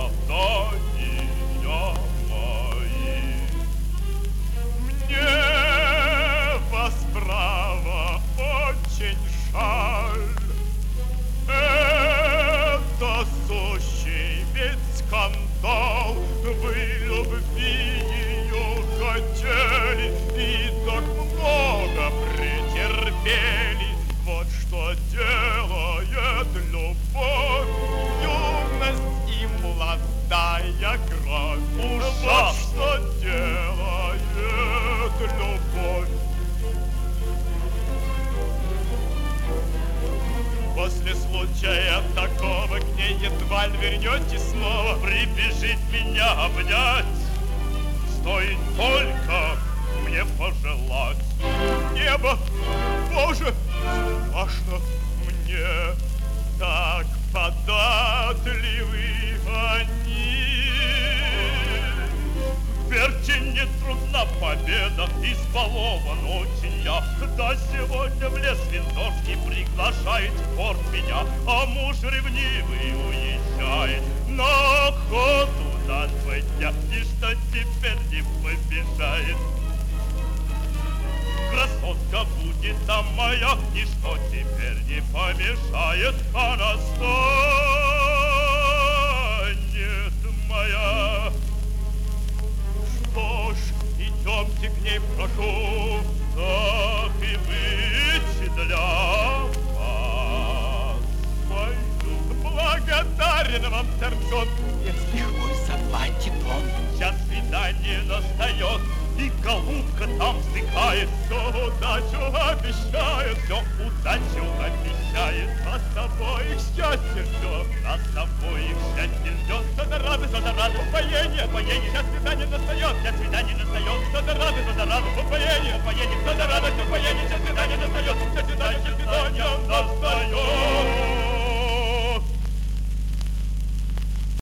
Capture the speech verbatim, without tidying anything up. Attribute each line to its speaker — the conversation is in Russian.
Speaker 1: страдания мои. Мне вас, право, очень жаль. Это сущий ведь скандал. Вы любви ее хотели и так много претерпели. Вот что делает любовь, юность и молодая кровь.
Speaker 2: Ужасно!
Speaker 1: Вот что делает любовь. После случая такого к ней едва ли вернетесь снова.
Speaker 2: Прибежит меня обнять, стоит только мне пожелать.
Speaker 1: Небо, Боже, страшно мне, так податливы они.
Speaker 2: Верьте, не трудна победа, избалован очень я. Да сегодня в лес Виндорский приглашает в порт меня, а муж ревнивый уезжает на охоту на два дня. И что теперь не побежает? Красотка будет там моя, ничто теперь не помешает. Она станет моя.
Speaker 1: Что ж, идемте к ней, прошу,
Speaker 2: Так и быть для вас пойду.
Speaker 1: благодарен вам, сэр Джон.
Speaker 3: Если мой заплатит он.
Speaker 2: Сейчас свидание настает, и голубка там вздыхает.
Speaker 1: Все удачу обещает,
Speaker 2: Все удачу обещает.
Speaker 1: нас с обоих счастье ждет.
Speaker 2: Нас с обоих счастье ждет.
Speaker 1: Что-то радость, что-то радость, упоение, упоение, сейчас свидание настает,
Speaker 2: Сейчас свидание настает.
Speaker 1: что-то радость, что-то радость, упоение, упоение, что-то радость, упоение, сейчас свидание настает, сейчас свидание, сейчас свидание настает.